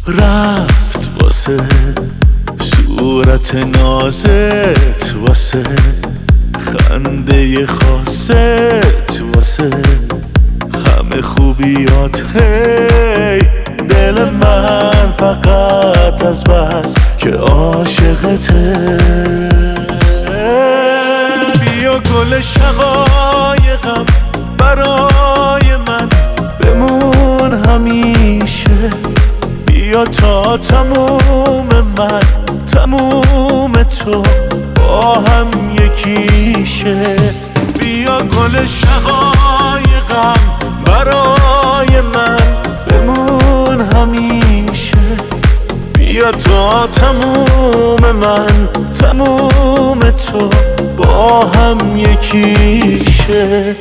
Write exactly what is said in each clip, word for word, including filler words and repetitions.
رفت واسه صورت نازت، واسه خنده خاصت، واسه همه خوبیات. هی دل من فقط از بس که عاشقته. بیا گل شقایقم برای من بمون همیشه. بیا تا تموم من تموم تو با هم یکیشه. بیا گل شقایقم برای من بمون همیشه. بیا تا تموم من تموم تو با هم یکیشه.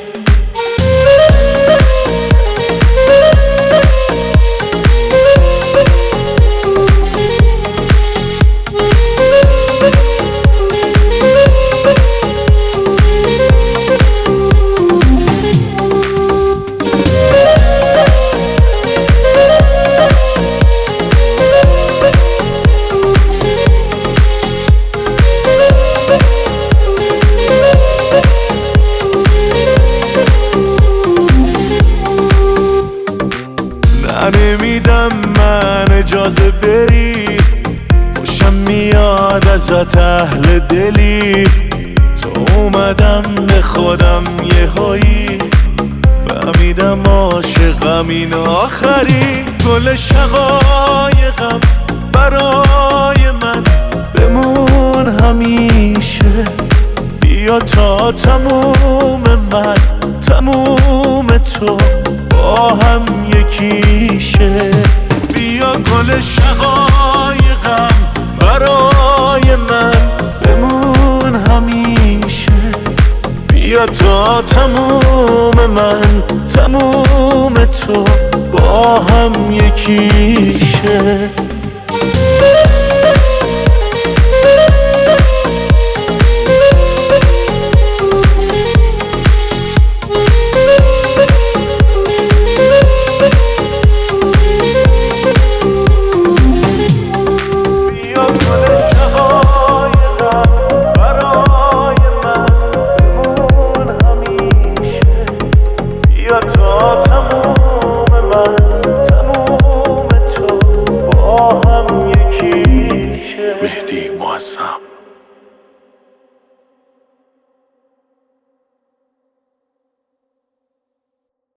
نمیدم من اجازه بری، خوشم میاد ازت اهل دلی. تو اومدم به خودم یه هایی، فهمیدم عاشقم این آخری. گل شقایقم برای من بمون همیشه. بیا تا تموم من تموم تو با هم یکیشه. بیا گل شقایقم برای من بمون همیشه. بیا تا تموم من تموم تو با هم یکیشه. Your